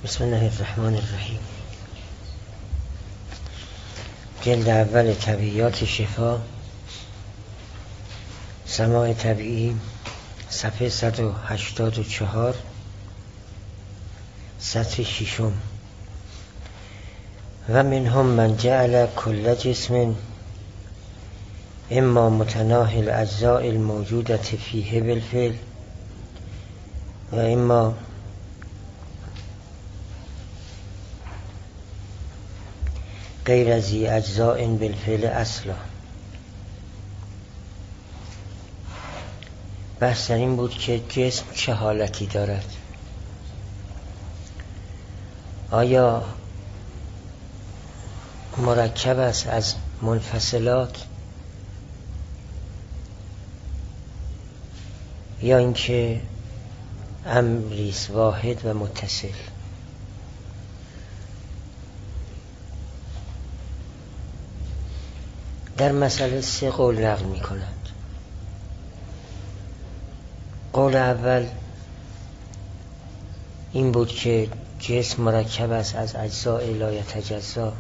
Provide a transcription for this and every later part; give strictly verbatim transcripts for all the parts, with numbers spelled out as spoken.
بسم الله الرحمن الرحیم. جلد اول طبیعیات شفا، سماع طبیعی، صفحه صد و هشتاد و چهار، سطر ششم. و منهم من جعل کل جسم اما متناهی الاجزاء الموجودة فیه بالفعل و اما غیر ذی اجزاء بالفعل اصلا. بحث در این بود که جسم چه حالتی دارد. آیا مرکب است از منفصلات یا اینکه امریست واحد و متصل؟ در مسئله سه قول نقل می کنند. قول اول این بود که جسم مرکب است از اجزاء لا یتجزا.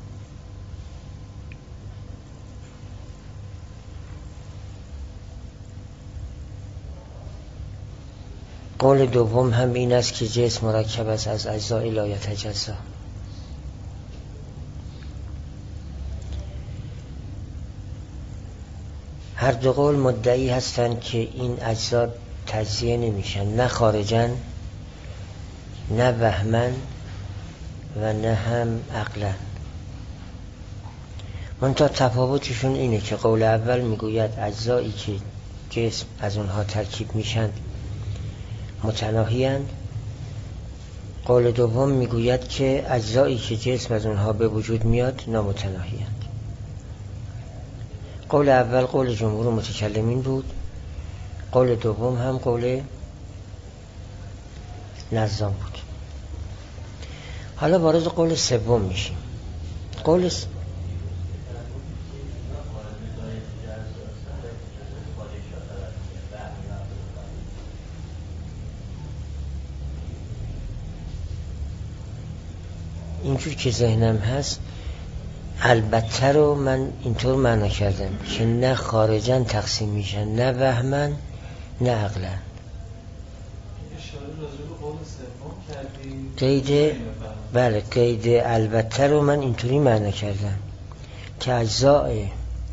قول دوم هم این است که جسم مرکب است از اجزاء لا یتجزا. هر دو قول مدعی هستند که این اجزا تجزیه نمیشن، نه خارجن، نه وهمن و نه هم عقلن. منتها تفاوتشون اینه که قول اول میگوید اجزایی که جسم از اونها ترکیب میشن متناهی اند. قول دوم میگوید که اجزایی که جسم از اونها به وجود میاد نامتناهی اند. قول اول قول جمهور متکلمین بود، قول دوم هم قول نظام بود. حالا وارد قول سوم میشیم. قول س... اینجور که ذهنم هست البته رو من اینطور معنا کردم که نه خارجن تقسیم میشن، نه وهمن نه عقلن. قید بله قید البته رو من اینطوری معنا کردم که اجزای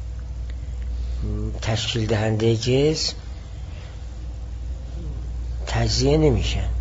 تشکیل دهنده جسم تجزیه نمیشن.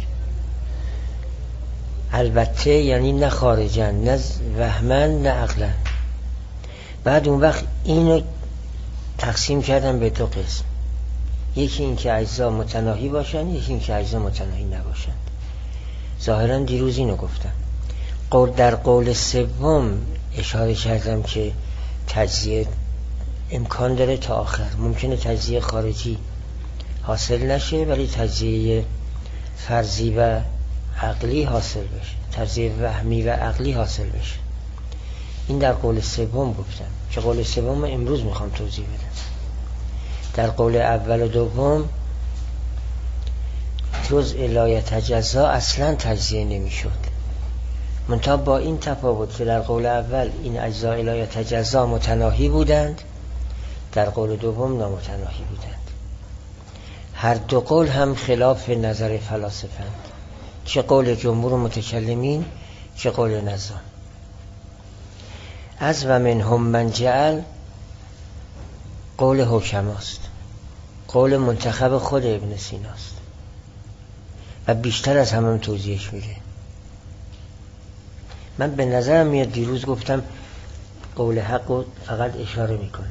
البته یعنی نه خارجن، نه وهمن نه عقلن. بعد اون وقت اینو تقسیم کردم به دو قسم، یکی این که اجزا متناهی باشن، یکی این که اجزا متناهی نباشن. ظاهرا دیروز اینو گفتم. قول در قول سوم اشاره کردم که تجزیه امکان داره تا آخر. ممکنه تجزیه خارجی حاصل نشه ولی تجزیه فرضی و عقلی حاصل بشه، تجزیه وهمی و عقلی حاصل بشه. این در قول سوم گفتم که قول سوم امروز میخوام توضیح بدم. در قول اول و دوم جزء لا یتجزا اصلا تجزیه نمیشد، منتها با این تفاوت که در قول اول این اجزاء لا یتجزا متناهی بودند، در قول دوم نامتناهی بودند. هر دو قول هم خلاف نظر فلاسفه‌اند، چه قول جمهور متکلمین چه قول نظام. از و منهم من جعل قول حکماست، قول منتخب خود ابن سیناست و بیشتر از همه توضیحش میده. من به نظرم میاد دیروز گفتم قول حق رو فقط اشاره میکنه،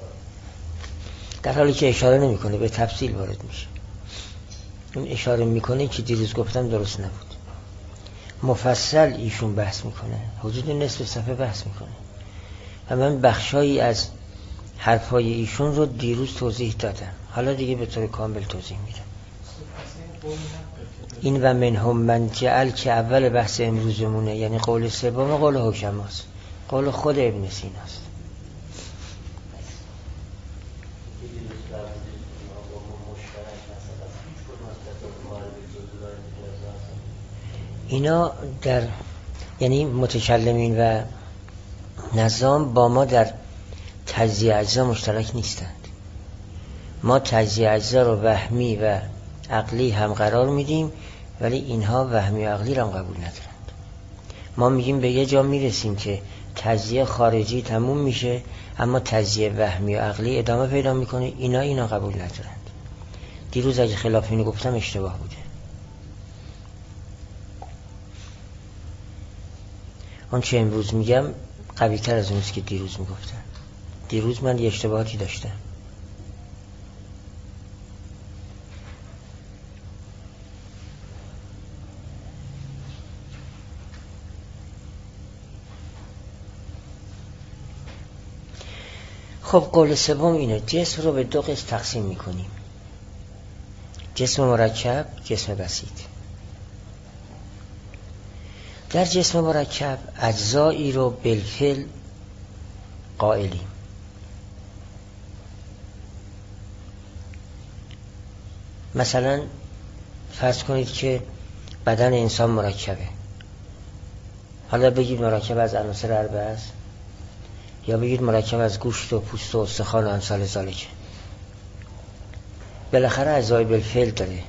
در حالی که اشاره نمیکنه، به تفصیل وارد میشه. این اشاره میکنه که دیروز گفتم درست نبود. مفصل ایشون بحث میکنه، حدود نصف صفحه بحث میکنه و من بخشایی از حرفای ایشون رو دیروز توضیح دادم. حالا دیگه به طور کامل توضیح میدم. این و منهم من جعل که اول بحث امروزمونه، یعنی قول سوم قول حکماست، قول خود ابن سیناست. اینا در یعنی متکلمین و نظام با ما در تجزیه اجزا مشترک نیستند. ما تجزیه اجزا رو وهمی و عقلی هم قرار میدیم، ولی اینها وهمی و عقلی رو هم قبول ندارند. ما میگیم به یه جا میرسیم که تجزیه خارجی تموم میشه، اما تجزیه وهمی و عقلی ادامه پیدا میکنه. اینا اینا قبول ندارند. دیروز اگه خلاف اینو گفتم اشتباه بوده. اون چه امروز میگم قوی تر از اونیست که دیروز میگفتم. دیروز من یه اشتباهاتی داشتم. خب قول سوم اینه، جسم رو به دو قسم تقسیم میکنیم: جسم مرکب، جسم بسیط. در جسم مرکب اجزایی رو بالفعل قائلیم. مثلا فرض کنید که بدن انسان مرکبه. حالا بگید مرکب از عناصر اربعه است، یا بگید مرکب از گوشت و پوست و استخوان و امثال ذالک. بالاخره اجزای بالفعل داره،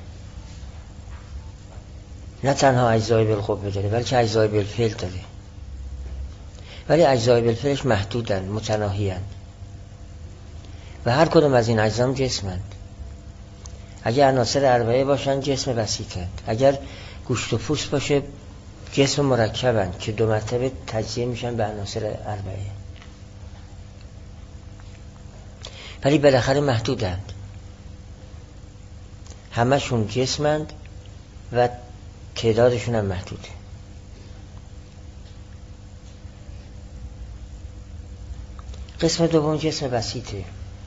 نه تنها اجزای بالقوه داره بلکه اجزای بالفعل داره. ولی اجزای بالفعلش محدودن، متناهی‌اند و هر کدوم از این اجزا جسمند. اگر عناصر اربعه باشن جسم بسیطند، اگر گوشت و پوست باشه جسم مرکبند که دو مرتبه تجزیه میشن به عناصر اربعه، ولی بالاخره محدودند. همشون جسمند و تعدادشون هم محدوده. قسم دوم جسم بسیطه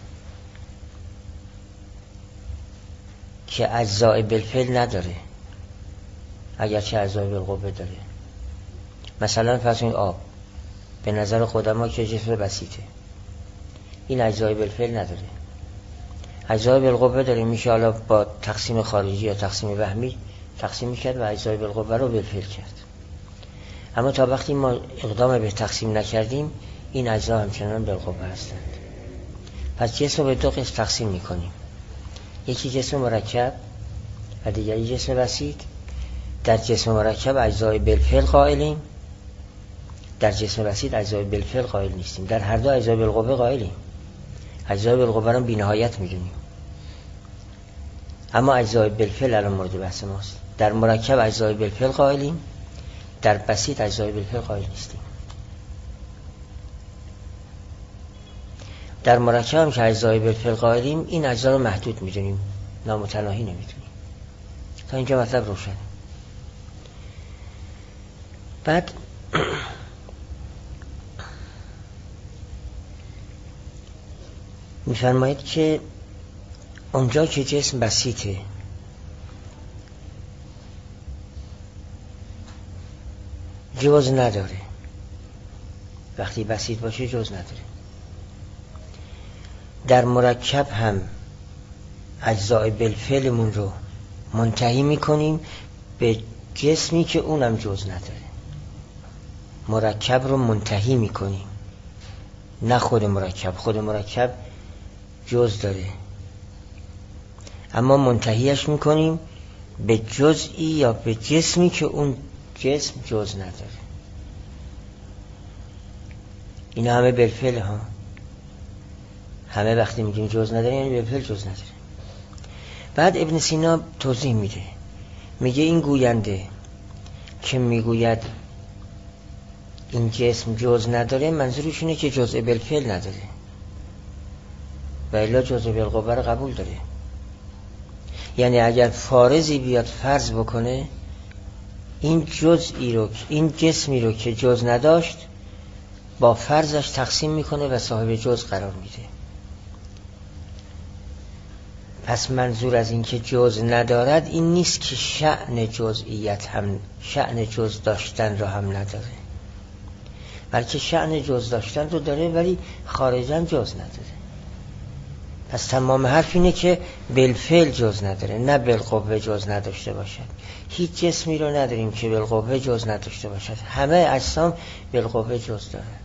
که اجزای بالفعل نداره، اگرچه اجزای بالقوه داره. مثلا فرض کنید آب به نظر قدما که جسم بسیطه، این اجزای بالفعل نداره. اجزای بالقوه داره، میشه حالا با تقسیم خارجی یا تقسیم وهمی تقسیم میکرد و اجزای بالقوه رو بالفعل کرد. اما تا وقتی ما اقدام به تقسیم نکردیم این اجزا همچنان بالقوه هستند. پس جسم رو به دو قسم تقسیم میکنیم: یکی جسم مرکب و دیگری جسم بسیط. در جسم مرکب اجزای بالفعل قائلیم، در جسم بسیط اجزای بالفعل قائل نیستیم. در هر دو اجزای بالقوه قائلیم، اجزای بالقوه رو بی‌نهایت میدونیم، اما اجزای بالفعل الان مورد بحث ماست. در مرکب اجزای بالفعل قائلیم، در بسیط اجزای بالفعل قائل نیستیم. در مرکب هم که اجزای بالفعل قائلیم این اجزا رو محدود میدونیم، نامتناهی نمیدونیم. تا اینجا مطلب روشن. بعد میفرمایید که اونجا که جسم بسیطه جز نداره. وقتی بسیط باشه جز نداره. در مرکب هم اجزای بالفعلمون رو منتهی میکنیم به جسمی که اونم جز نداره. مرکب رو منتهی میکنیم، نه خود مرکب. خود مرکب جز داره، اما منتهیش میکنیم به جزئی یا به جسمی که اون جسم جز نداره. اینا همه بالفعل ها. همه وقتی میگیم جز نداره یعنی بالفعل جز نداره. بعد ابن سینا توضیح میده، میگه این گوینده که میگوید این جسم جز نداره منظورش اینه که جزء بالفعل نداره و الا جزء بالقوه رو قبول داره. یعنی اگر فارضی بیاد فرض بکنه این جزئی رو، این جسمی رو که جز نداشت با فرضش تقسیم میکنه و صاحب جز قرار میده. پس منظور از این که جز ندارد این نیست که شأن جزئیت هم، شأن جز داشتن رو هم نداره، بلکه شأن جز داشتن رو داره ولی خارجاً جز نداره. پس تمام حرف اینه که بالفعل جز نداره، نه بالقوه جز نداشته باشد. هیچ جسمی رو نداریم که بالقوه جز نداشته باشد، همه اجسام بالقوه جز دارند.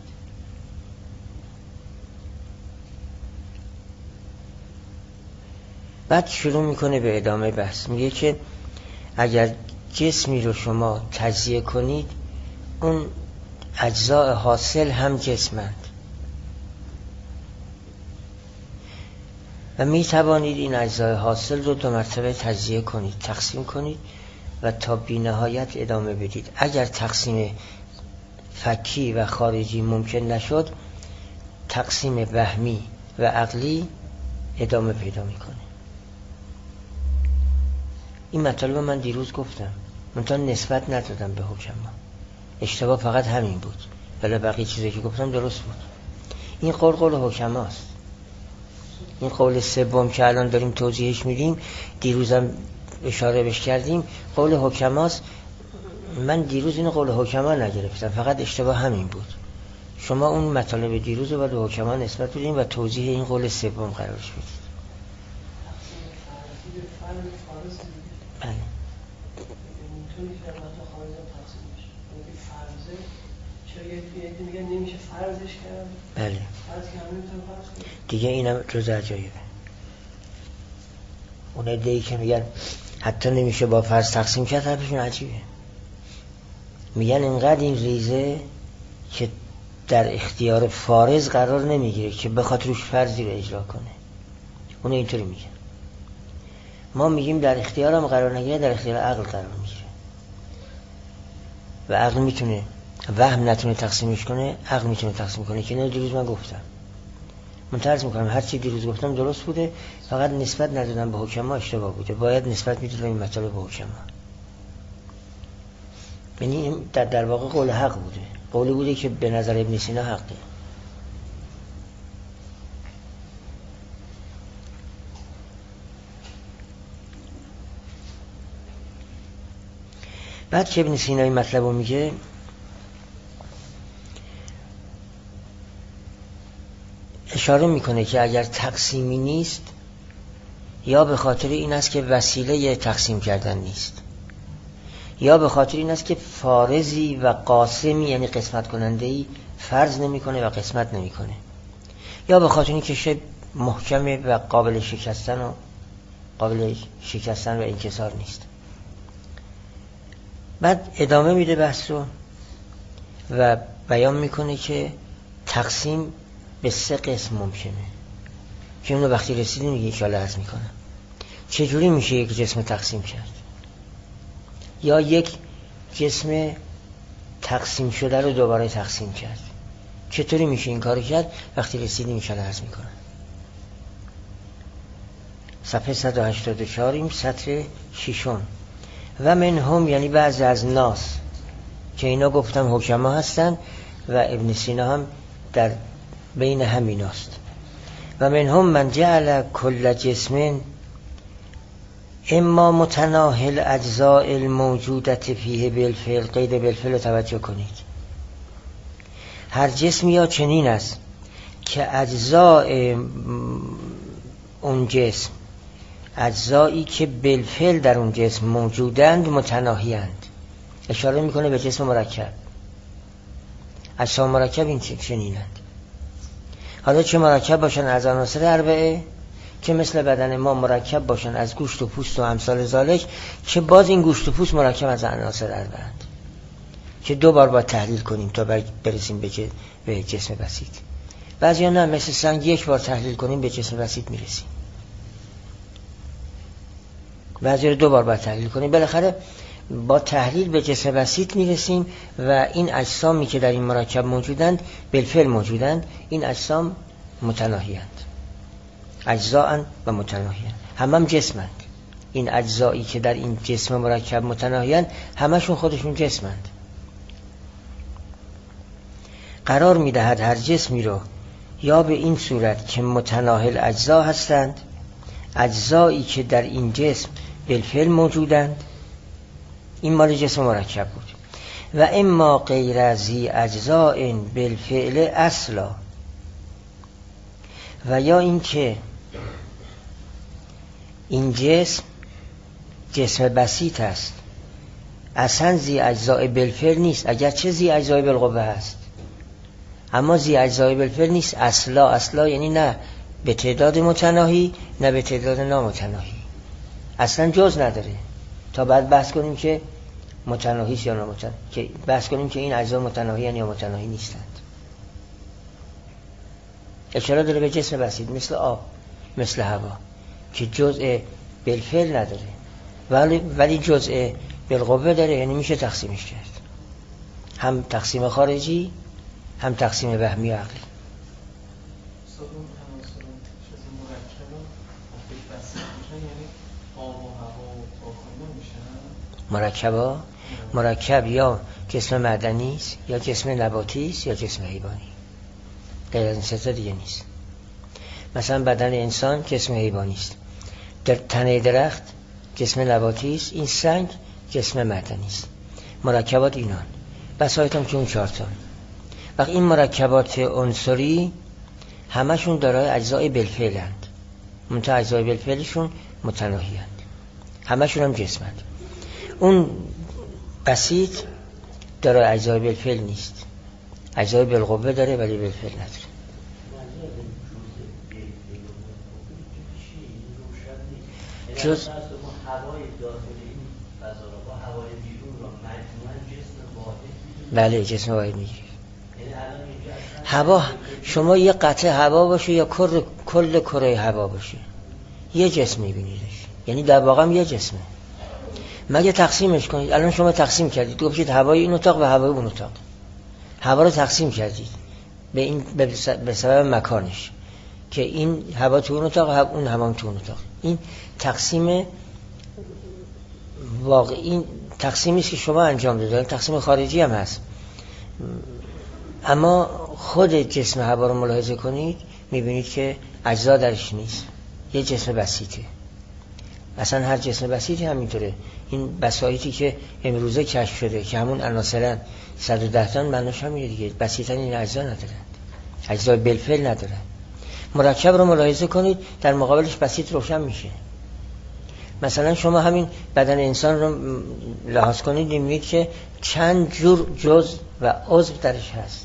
بعد شروع میکنه به ادامه بحث، میگه که اگر جسمی رو شما تجزیه کنید، اون اجزاء حاصل هم جسمند و می توانید این اجزای حاصل رو دو مرتبه تجزیه کنید، تقسیم کنید و تا بی نهایت ادامه بدید. اگر تقسیم فکی و خارجی ممکن نشد، تقسیم وهمی و عقلی ادامه پیدا میکنه. این مطالب من دیروز گفتم، منتها نسبت ندادم به حکما. اشتباه فقط همین بود، ولی بقیه چیزی که گفتم درست بود. این قول قول حکماست. این قول سوم که الان داریم توضیحش میدیم، دیروزم اشاره بهش کردیم، قول حکماست. من دیروز این قول حکما نگرفتم، فقط اشتباه همین بود. شما اون مطالب دیروز رو باید به حکما نسبت بدیم و توضیح این قول سوم قرارش بدید. بله. بله. دیگه اینم جز عجایبه. اون عده‌ای که میگن حتی نمیشه با فرض تقسیم کرد، حرفشون عجیبه. میگن اینقدر این ریزه که در اختیار فارض قرار نمیگیره که بخواد روش فرضی رو اجرا کنه. اون اینطوری میگن. ما میگیم در اختیار هم قرار نگیره، در اختیار عقل قرار میگیره و عقل میتونه، وهم نتونه تقسیمش کنه، عقل میتونه تقسیم کنه که نه دیروز من گفتم. من طرز میکنم هر چی دیروز گفتم درست بوده، فقط نسبت ندادم به حکما اشتباه بوده. باید نسبت میدادم این مطالب به حکما. یعنی در, در واقع قول حق بوده، قولی بوده که به نظر ابن سینا حقه. بعد که ابن سینا این مطلب رو میگه، اشاره میکنه که اگر تقسیمی نیست، یا به خاطر این است که وسیله تقسیم کردن نیست، یا به خاطر این است که فارضی و قاسمی یعنی قسمت کنندهی فرض نمیکنه و قسمت نمیکنه، یا به خاطر این که شی محکمه و قابل شکستن و قابل شکستن و انکسار نیست. بعد ادامه میده بحث رو و بیان میکنه که تقسیم به سه قسم ممکنه که اونو وقتی رسیدیم میگه انشاءالله عرض میکنم. چجوری میشه یک جسم تقسیم کرد؟ یا یک جسم تقسیم شده رو دوباره تقسیم کرد؟ چطوری میشه این کارو کرد؟ وقتی رسیدیم انشاءالله عرض میکنم. صفحه صد و هشتاد و چهار این سطر ششم. و منهم یعنی بعضی از ناس که اینا گفتم حکما هستن و ابن سینا هم در بین همیناست. و منهم من جعل کل جسم اما متناهل اجزاء الموجودت فیه بالفعل. قید بالفعل توجه کنید. هر جسم یا چنین است که اجزاء اون جسم، اجزایی که بالفعل در اون جسم موجودند، متناهیند. اشاره میکنه به جسم مرکب. اجسام مرکب این چنینند. حالا چه مرکب باشن از عناصر اربعه، که مثل بدن ما مرکب باشن از گوشت و پوست و امثال ذالک، که باز این گوشت و پوست مرکب از عناصر اربعه اند که دو بار باید تحلیل کنیم تا برسیم به جسم بسیط. بعضی ها نه، مثل سنگ یک بار تحلیل کنیم به جسم بسیط میرسیم، بعضی رو دو بار باید تحلیل کنیم. بالاخره با تحلیل به جسم بسیط میرسیم و این اجسامی که در این مرکب موجودند بالفعل موجودند. این اجسام متناهیند، اجزاء و متناهیند، هم هم جسمند. این اجزایی که در این جسم مرکب متناهیند همشون خودشون جسمند. قرار میدهد هر جسمی رو یا به این صورت که متناهل اجزا هستند، اجزایی که در این جسم بالفعل موجودند، این مال جسم مرکب بود. و اما غیر از اجزاء بالفعل اصلا، و یا این که این جسم جسم بسیط است، اصلا ذی اجزاء بالفعل نیست، اگرچه ذی اجزاء بالقوه هست، اما ذی اجزاء بالفعل نیست. اصلا اصلا یعنی نه به تعداد متناهی نه به تعداد نامتناهی، اصلا جز نداره تا بعد بحث کنیم که متناهی یا نامتناهی، که بحث کنیم که این اجزا متناهی یا متناهی نیستند. اشاره داره به جسم بسیط مثل آب، مثل هوا که جزء بالفعل نداره ولی ولی جزء بالقوه داره، یعنی میشه تقسیمش کرد، هم تقسیم خارجی هم تقسیم وهمی و عقلی. مرکبا مرکب یا جسم معدنی است یا جسم نباتی است یا جسم حیوانی، غیر از این سه تا دیگه نیست. مثلا بدن انسان جسم حیوانی است، در تنه درخت جسم نباتی است، این سنگ جسم معدنی است. مرکبات اینان، بسایت هم که اون چهار تا. وقتی این مرکبات عنصری همشون دارای اجزای بالفعلند، منتها اجزای بالفعلشون متناهی اند، همشون هم جسمند. اون بسیط دارای اجزای بالفعل نیست، اجزای بالقوه داره ولی بالفعل نداره. جز بله جسم واحد میگیره. هوا شما یه قطعه هوا باشه یا کل کل کره هوا باشه یه جسم میبینیدش، یعنی در واقع هم یه جسمه. مگه تقسیمش کنید، الان شما تقسیم کردید گفتید هوای این اتاق و هوای اون اتاق، هوا رو تقسیم کردید به این به سبب مکانش که این هوا تو اون اتاق و اون هوا تو اون اتاق. این تقسیم واقعی، این تقسیمی است که شما انجام دادید، تقسیم خارجی هم هست. اما خود جسم هوا رو ملاحظه کنید میبینید که اجزا درش نیست، یه جسم بسیطه. اصلا هر جسم بسیطی همینطوره. این بسایطی که امروزه کشف شده که همون عناصرن صد و ده تن، معناش همینه دیگه، بسیطن. این اجزا ندارن، اجزای بالفعل ندارن. مرکب رو ملاحظه کنید در مقابلش بسیط روشن میشه. مثلا شما همین بدن انسان رو لحاظ کنید میبینید که چند جور جزء و عضو درش هست.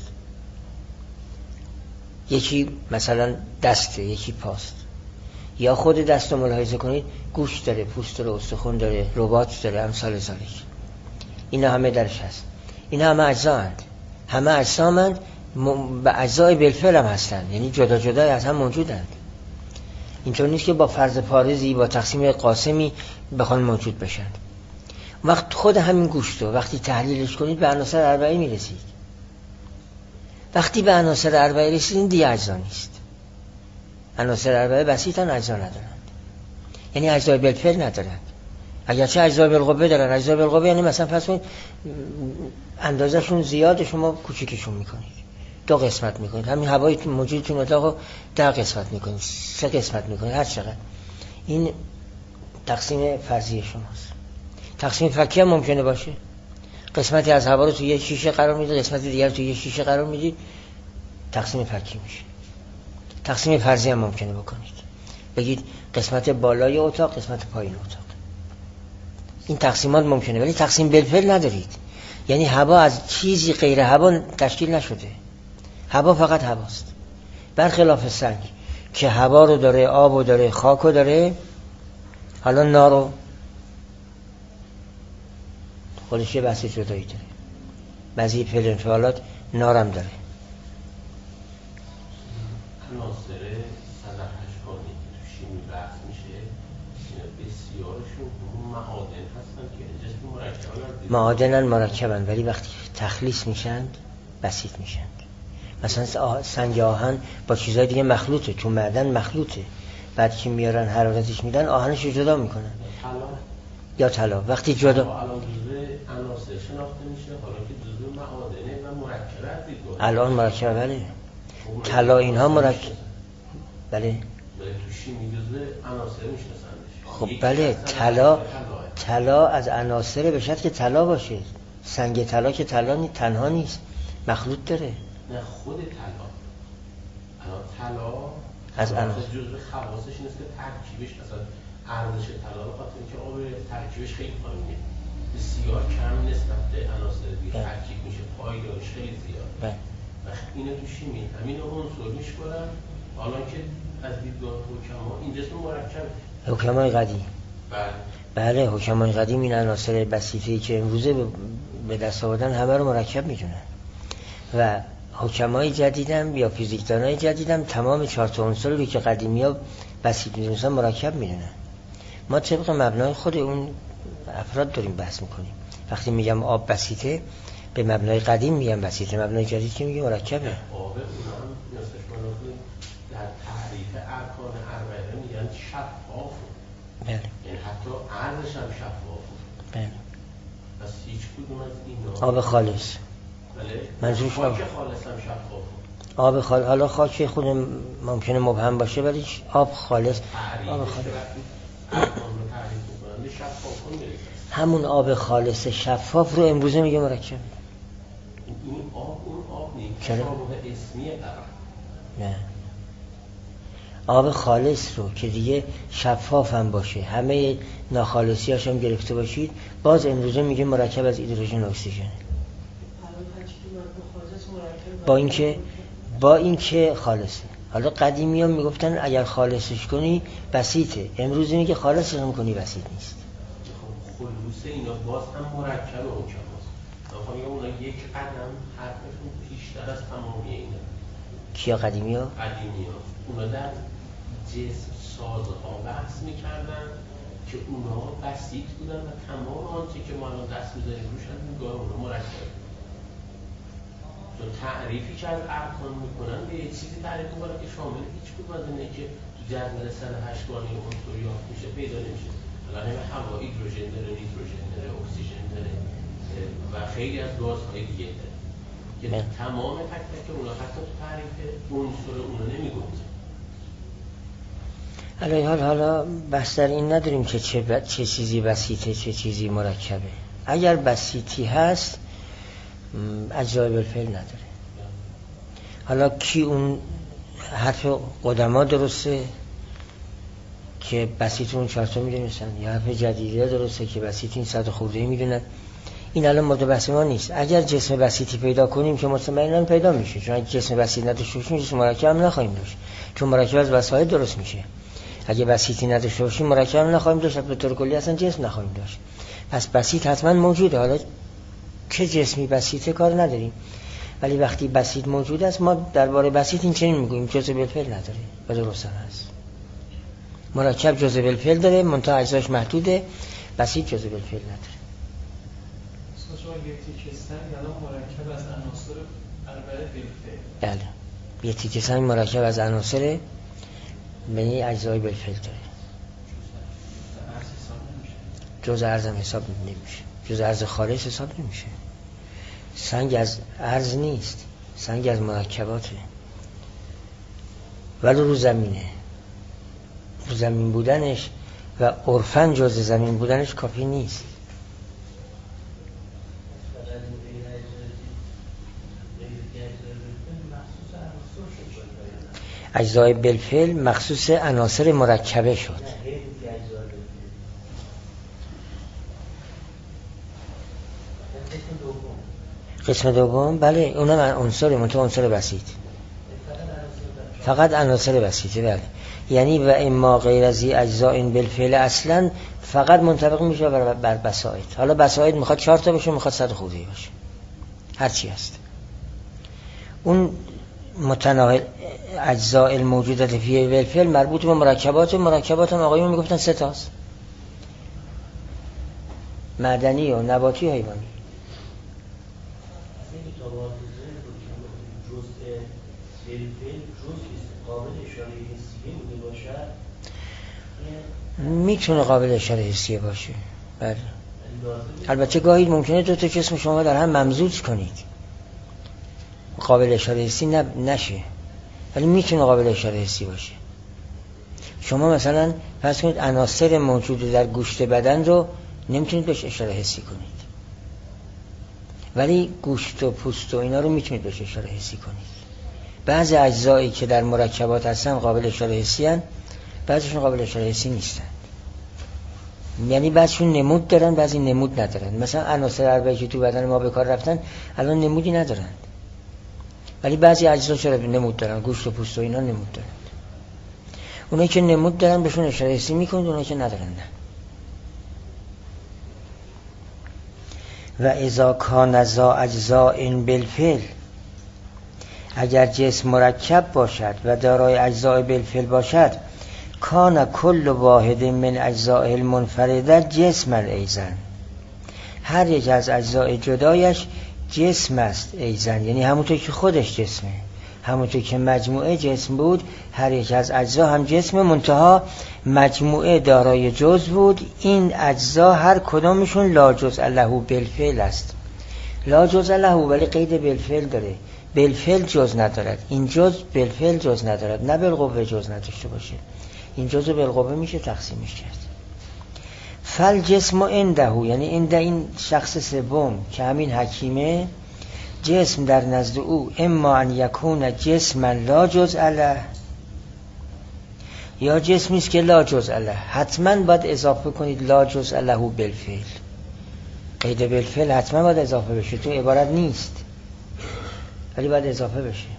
یکی مثلا دسته، یکی پاست، یا خود دست رو ملاحظه کنید گوش داره، پوست داره، استخوان داره، رباط داره، امثال ذالک. اینا همه درش هست. اینا همه اجزا هست، همه اجسامند به اجزای بالفعل هم هستند، یعنی جدا جدا از هم موجودند. اینطور نیست که با فرض پارزی با تقسیم قاسمی بخوان موجود بشن. وقت خود همین گوشت رو وقتی تحلیلش کنید به عناصر اربعه میرسید. وقتی به عناصر اربعه رسیدین دیگه اجزا نیست. عناصر اربعه بسیطن، اجزا ندارند، یعنی اجزای بالفعل ندارند. اگرچه اجزای بالقوه دارن. اجزای بالقوه یعنی مثلا فرض کنید اندازه‌شون زیاده، شما کوچیکشون میکنید، دو قسمت میکنید. همین هوای موجود تو اتاقو ده قسمت میکنید، سه قسمت میکنید، هر چقدر. این تقسیم فرضی شماست. تقسیم فکی هم ممکنه باشه. قسمتی از هوا رو تو یه شیشه قرار میدید، قسمت دیگر تو یه شیشه قرار میدید، تقسیم فکی میشه. تقسیم فرضی هم ممکنه بکنید، بگید قسمت بالای اتاق، قسمت پایین اتاق. این تقسیمات ممکنه، ولی تقسیم بالفعل ندارید. یعنی هوا از چیزی غیر هوا تشکیل نشده. هوا فقط هواست، برخلاف سنگ که هوا رو داره، آب رو داره، خاک رو داره، حالا نار رو خودش یه بحث جدایی داره. بعضی فعل انفعالات نارم داره. عناصر صد و هشت گانه‌ای که تو شیمی بحث میشه بسیارشون همون معادن هستن که جسم مرکبن. معادنن مرکبن، ولی وقتی تخلیص میشن بسیط میشن. مثلا سنگ آهن با چیزهای دیگه مخلوطه، تو معدن مخلوطه، بعد که میارن حرارتش میدن آهنش رو جدا میکنن. یا طلا وقتی جدا الان جزء عناصر شناخته میشه، حالا که جزء معادنه و مرکبه دیگه. الان مرکبه بله. طلا اینها مرکب بله. ولی تو شیمی جزء عناصر میشناسنش. خب بله، طلا طلا از عناصر به شرط که طلا باشه. سنگ طلا که طلا نی... تنها نیست، مخلوط داره. نه خود طلا. الان طلا از عناصر جزء خواصش اینه که ترکیبش مثلا ارزش طلا به خاطر اینکه آب ترکیبش خیلی پایینه، بسیار کم نسبت به عناصر دیگه ترکیب میشه، پایدارش خیلی زیاد. و اینو تو شیمی همین عنصر میشورن. حالا که از دیدگاه حکما این جسم مرکب، حکمای قدیم، بله بله حکمای قدیم این عناصر بسیطی که امروزه به دست آوردن همه رو مرکب میدونن و حکمای جدیدم یا فیزیکدانای جدیدم تمام چهار تا عنصر رو که قدیمی‌ها بسیط میدونن مرکب میدونن. ما طبق مبنای خود اون افراد داریم بحث میکنیم. وقتی میگم آب بسیطه به مبنای قدیم میگم بسیطه، مبنای جدید که میگه مرکبه. آب اونم در تعریف ارکان اربعه میگن شفاف، بله یعنی حتی ارزش هم شفاف. بله پس هیچ کدوم از اینا آب خالص، بله منظورش خاک آب خالص هم شفاف. آب خالص، حالا خاک خود ممکنه مبهم باشه ولی آب خالص، آب خالص همون آب خالص شفاف رو امروزه میگه مرکب. این آب اون آب نیست، چرا؟ آب اسمیه طرف. نه، آب خالص رو که دیگه شفاف هم باشه، همه ناخالصیاش هم گرفته باشید، باز امروزه میگه مرکب از هیدروژن و اکسیژن. با اینکه با اینکه خالصه. حالا قدیمی ها میگفتن اگر خالصش کنی بسیطه، امروز میگه خالصش هم کنی بسیط نیست. خلوص اینا باز هم مرکب و حکماست. من میگم اونا یک قدم حرفشون بیشتر از تمامی اینا. کیا قدیمی ها؟ قدیمی ها اونا در جسم سازها بحث میکردن که اونا بسیط بودن و تمام آنچه که ما الان دست می‌ذاریم روش از نگاه اونا مرکب. چون تعریفی که از ارکان میکنن به یه چیزی تعریف میکنن که شامل هیچ کدوم از اینه که تو جدول صد و هشت گانه عنصریات میشه پیدا نمیشه. الان همه هوا هیدروژن داره، نیتروژن داره، اکسیژن داره و خیلی از گازهای دیگه داره که تمام تک تک اونا حتی تو تعریف عنصر اونا نمیگنجه. حالا حالا حالا بحث در این نداریم که چه, ب... چه چیزی بسیطه چه چیزی مرکبه. اگر بسیطی هست اجزای بالفعل نداره. حالا کی اون حرف قدما درسته که بسیط اون چهار تا میدونستن یا حرف جدیده درسته که بسیط این صد خورده میدونن؟ این الان مورد بحث ما نیست. اگر جسم بسیطی پیدا کنیم که مطمئنا پیدا میشه، چون اگه جسم بسیط نداشته باشیم جسم مرکب هم نخواهیم داشت، چون مرکب از وسایل درست میشه. اگه بسیطی نداشته باشیم مرکب هم نخواهیم داشت، به طور کلی اصلا جسم نخواهیم داشت. پس بسیط حتما موجوده. حالا که جسمی بسیطه کار نداریم، ولی وقتی بسیط موجود است ما درباره بسیط این چنین میگوییم جزء بالفعل نداره و درست هم هست. مرکب جزء بالفعل داره منتها اجزاش محدوده، بسیط جزء بالفعل نداره. شما یک تیکه سنگ الان مرکب از عناصر اربعه بالفعل. بله، یک تیکه سنگ مرکب از عناصر یعنی اجزای بالفعل داره. جزء ارز هم حساب نمیشه، جزء ارز خالص حساب نمیشه. سنگ از ارز نیست، سنگ از مرکباته، ولی رو زمینه. رو زمین بودنش و عرفاً جزء زمین بودنش کافی نیست. اجزای بالفعل مخصوص عناصر مرکبه شد. قسم دوم بله اونم عنصر منتها عنصر بسیط، فقط عناصر بسیطه. بله یعنی و اما غیر از این اجزاء بالفعل اصلا فقط منطبق میشه بر, بر بساید. حالا بساید میخواد چهار تا باشه، میخواد صد خورده باشه، هر چی هست. اون متناهل اجزاء الموجودات فی بالفعل مربوط به مرکبات. مرکبات هم آقایون میگفتن سه تاست، معدنی و نباتی و حیوانی. میتونه قابل اشاره حسیه باشه. بله البته گاهی ممکنه دو تا جسم شما در هم ممزوج کنید قابل اشاره حسی نشه، ولی میتونه قابل اشاره حسی باشه. شما مثلا فرض کنید عناصر موجود در گوشت بدن رو نمیتونید بهش اشاره حسی کنید، ولی گوشت و پوست و اینا رو میتونید بهش اشاره حسی کنید. بعضی اجزایی که در مرکبات هستن قابل اشاره حسی هستن، بعضیشون قابل اشاره حسی نیستن. یعنی بعضیشون نمود دارن بعضی نمود ندارن. مثلا عناصر اربعه که تو بدن ما به کار رفتن الان نمودی ندارن، ولی بعضی اجزا چرا نمود دارن، گوشت و پوست و اینا نمود دارن. اونایی که نمود دارن بهشون اشاره حسی میکنید، اونایی که ندارن نه. و اذا کان ذا اجزاء بالفعل، اگر جسم مرکب باشد و دارای اجزاء بالفعل باشد، کان کل واحد من اجزاء المنفرده جسم ایضا، هر یک از اجزاء جدایش جسم است ایضا، یعنی همونطور که خودش جسمه، همونطور که مجموعه جسم بود، هر یک از اجزا هم جسم، منتها مجموعه دارای جزء بود. این اجزا هر کدامشون لا جزء له بالفعل است. لا جزء له ولی قید بالفعل داره، بالفعل جز ندارد. این جز بالفعل جز ندارد، نه بالقوه جز نداشته باشه. این جزء بالقوه میشه تقسیمش کرد. فل جسم عنده، یعنی عند این شخص سوم که همین حکیمه، جسم در نزد او اما ان یکون جسما لا جزء له، یا جسمی است که لا جزء له. حتما باید اضافه کنید لا جزء له بالفعل، قید بالفعل حتما باید اضافه بشه، تو عبارت نیست ولی باید اضافه بشه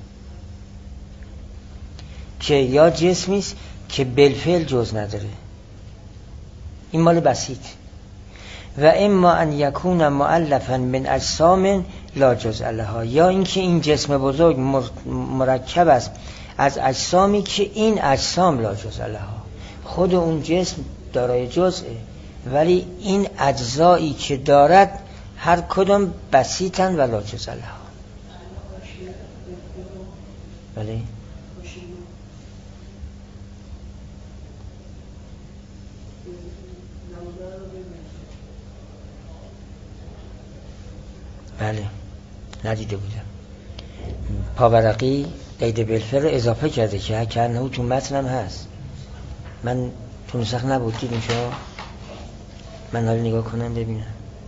که یا جسمی است که بالفعل جز نداره. این مال بسیط. و اما ان یکون مؤلفا من اجسام لا جزء لها، یا اینکه این جسم بزرگ مرکب است از اجسامی که این اجسام لا جزء لها، خود اون جسم دارای جزئه ولی این اجزایی که دارد هر کدام بسیطن و لا جزء لها. بله بله ندیده بودم. پاورقی قید بالفعل رو اضافه کرده که کنه تو متنم هست. من تو نسخ نبود، دیدیم شما؟ من حالا نگاه کنم ببینم.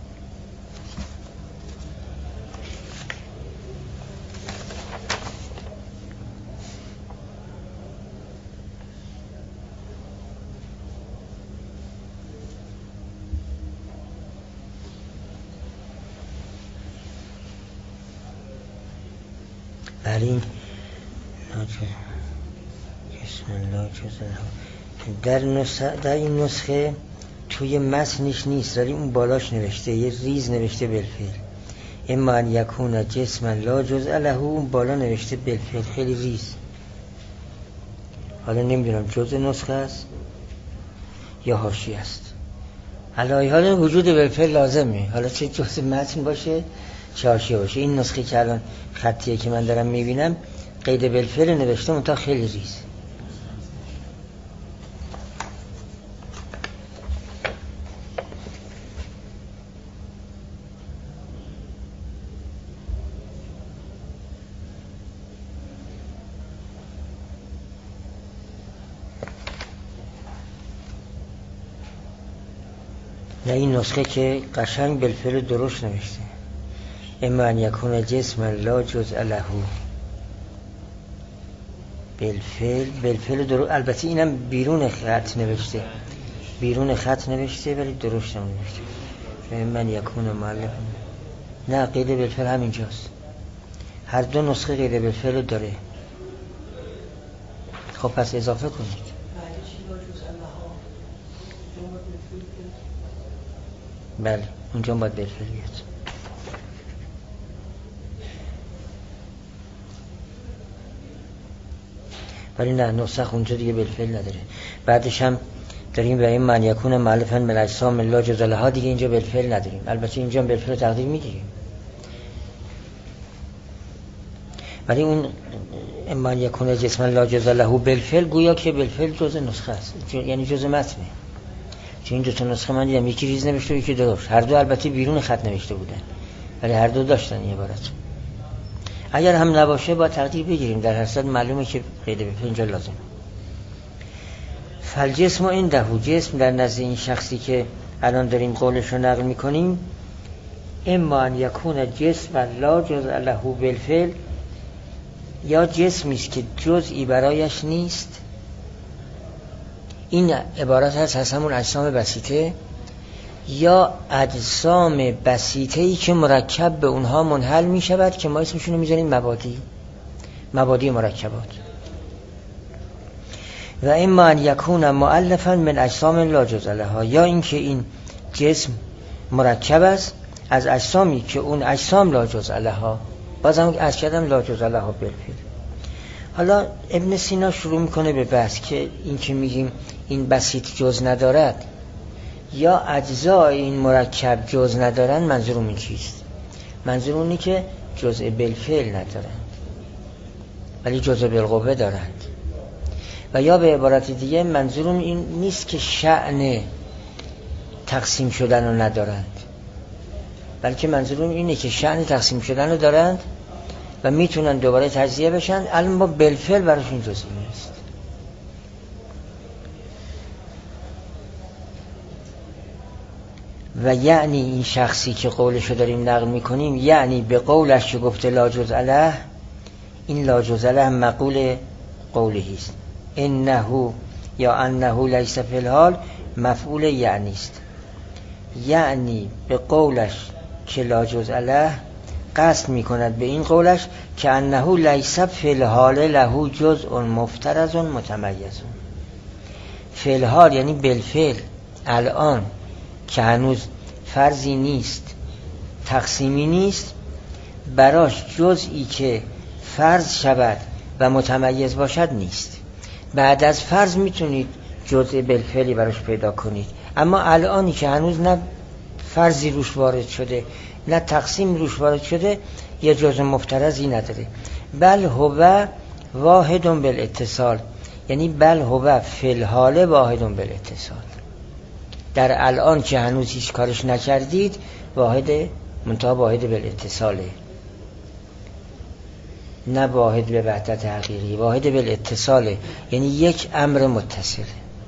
بله در نسخه، در این نسخه توی متنش نیست ولی اون بالاش نوشته، یه ریز نوشته بالفعل، اما ان یکون جسما لا جزء له، اون بالا نوشته بالفعل خیلی ریز. حالا نمیدونم جزء نسخه است یا حاشیه است. علی حال وجود بالفعل لازمه، حالا چه جزء متن باشه چه حاشیه باشه. این نسخه که الان خطیه که من دارم میبینم قید بالفعل نوشته منتها خیلی ریز. نه این نسخه که قشنگ بالفعل درست نوشته، اما ان یکون جسما لا جزء له بالفعل، بالفعل درست. البته اینم بیرون خط نوشته، بیرون خط نوشته ولی درست نوشته. من یکون مؤلف، نه قید بالفعل همینجاست. هر دو نسخه قید بالفعل داره. خب پس اضافه کنید. بله اونجا باید بالفعل بیاد. ولی نه نسخ اونجا دیگه بالفعل نداره. بعدش هم داریم به این من یکون مؤلفا من اجسام لا جزء لها، دیگه اینجا بالفعل نداریم. البته اینجا بالفعل تقدیر میگیریم ولی اون من یکون جسما لا جزء له بالفعل گویا که بالفعل جزء نسخه است، یعنی جزء متنه. چون این دو تا نسخه من دیدم یکی ریز نوشته یکی درست، هر دو البته بیرون خط نوشته بودن ولی هر دو داشتن این عبارت. اگر هم نباشه با تقدیر بگیریم، در هر صورت معلومه که قید بالفعل اینجا لازم. فالجسم عنده، جسم در نزد این شخصی که الان داریم قولش رو نقل میکنیم، اما ان یکون جسما لا جزء له بالفعل، یا جسمی است که جزئی برایش نیست. این عبارت هست از همون اجسام بسیطه یا اجسام بسیطه‌ای که مرکب به اونها منحل می شود که ما اسمشون رو میذاریم مبادی، مبادی مرکبات. و اما ان یکون مؤلفا من اجسام لا جزء لها، یا اینکه این جسم مرکب است از اجسامی که اون اجسام لا جزء لها، بازم از کردم لا جزء لها بالفعل. حالا ابن سینا شروع میکنه به بحث که این که میگیم این بسیط جز ندارد یا اجزای این مرکب جز ندارن، منظور اون چیست؟ منظور اونی که جزء بالفعل ندارند ولی جزء بالقوه دارند. و یا به عبارت دیگه منظور اون این نیست که شأن تقسیم شدن رو ندارند، بلکه منظور اون اینه که شأن تقسیم شدن رو دارند و میتونن دوباره تجزیه بشن، الان با بالفعل براشون جزئی نیست. و یعنی این شخصی که قولشو داریم نقل میکنیم، یعنی به قولش که گفته لا جزء له، این لا جزء له مقول قوله است. انه یا انه لیس فی الحال مفعول یعنی است، یعنی به قولش که لا جزء له قصد میکند به این قولش که انه لیس فی الحال له جزء مفترض متمیز. فی الحال یعنی بالفعل، الان که هنوز فرضی نیست، تقسیمی نیست، براش جزئی که فرض شود و متمیز باشد نیست. بعد از فرض میتونید جزء بالفعلی براش پیدا کنید، اما الانی که هنوز نه فرضی روش وارد شده نه تقسیم روش وارد شده، یه جزء مفترضی نداره. بل هو واحد بالاتصال، یعنی بل هو فی الحال واحد بالاتصال، در الان که هنوز هیچ کارش نکردید واحد منتها واحد بالاتصاله، نه واحد به وحدت حقیقی، واحد بالاتصاله، یعنی یک امر متصل.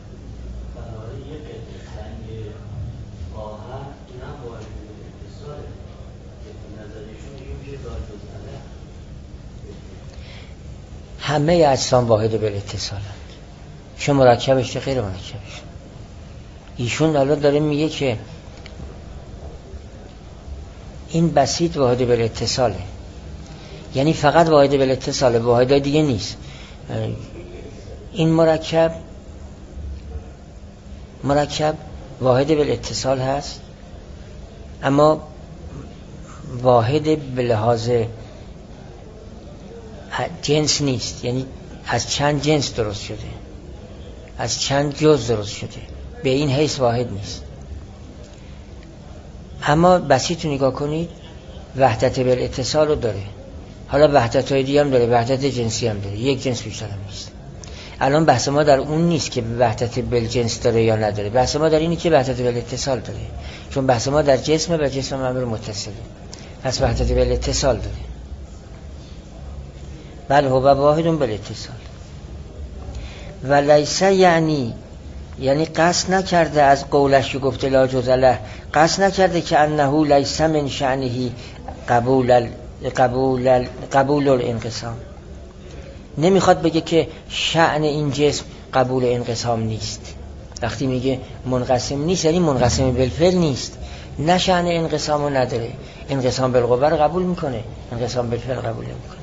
همه اجسام واحد بالاتصالند، چه مرکبش چه غیر مرکبش. ایشون الان داره میگه که این بسیط واحد بالاتصاله، یعنی فقط واحد بالاتصاله، واحدهای دیگه نیست. این مرکب مرکب واحد بالاتصال هست، اما واحد به لحاظ جنس نیست، یعنی از چند جنس درست شده، از چند جز درست شده، به این حیث واحد نیست. اما بسیط نگاه کنید وحدت بالاتصال رو داره، حالا وحدت های دیگه هم داره، وحدت جنسی هم داره، یک جنس بیشتر هم نیست. الان بحث ما در اون نیست که وحدت بالجنس داره یا نداره، بحث ما در اینه که وحدت بالاتصال داره، چون بحث ما در جسم و جسم امر متصله، پس وحدت بالاتصال داره. بل هو واحد بالاتصال. و لیس یعنی یعنی قصد نکرده از قولش گفته لا جزء له، قصد نکرده که انه لیس من شأنه قبول قبول قبول الانقسام، نمیخواد بگه که شأن این جسم قبول انقسام نیست. وقتی میگه منقسم نیست یعنی منقسم بالفعل نیست، نه شأن انقسامو نداره، انقسام بالقوه رو قبول میکنه، انقسام بالفعل قبول نمیکنه.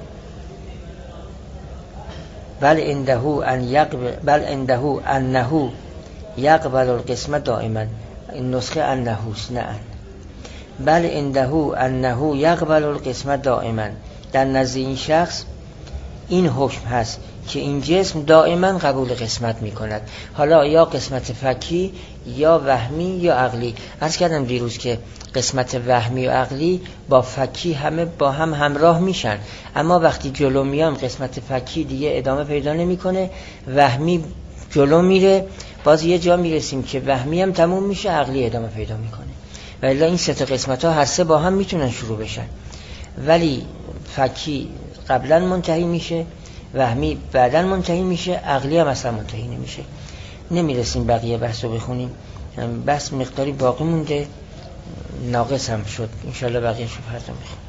بل عنده ان یقبل بل عنده انه یقبل القسمه دائما، این نسخه انه است نه ان. بل عنده انه یقبل القسمه دائما، در نزد این شخص این حکم هست که این جسم دائما قبول قسمت میکند، حالا یا قسمت فکی یا وهمی یا عقلی. عرض کردم دیروز که قسمت وهمی و عقلی با فکی همه با هم همراه میشن، اما وقتی جلو میان قسمت فکی دیگه ادامه پیدا نمیکنه، وهمی جلو میره، باز یه جا میرسیم که وهمی هم تموم میشه، عقلی ادامه پیدا میکنه. و الا این سه تا قسمت ها هر سه با هم میتونن شروع بشن، ولی فکی قبلا منتهی میشه، وهمی بعداً منتهی میشه، عقلی هم اصلا منتهی نمیشه. نمیرسیم بقیه بحث رو بخونیم، بحث مقداری باقی مونده، ناقص هم شد، انشالله بقیه شو فردا میخونیم.